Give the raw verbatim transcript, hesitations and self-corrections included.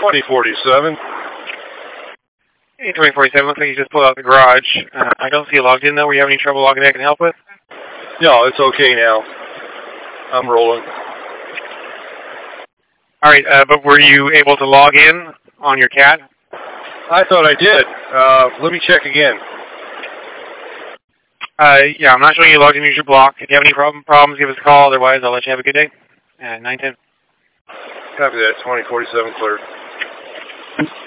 twenty forty-seven. Hey, twenty forty-seven, looks like you just pulled out the garage. Uh, I don't see you logged in, though. Were you having any trouble logging in I can help with? No, it's okay now. I'm rolling. All right, uh, but were you able to log in on your cat? I thought I did. Uh, let me check again. Uh, yeah, I'm not showing you logged in. Use your block. If you have any problem, problems, give us a call. Otherwise, I'll let you have a good day. Uh, nine ten. Copy that. twenty forty-seven cleared.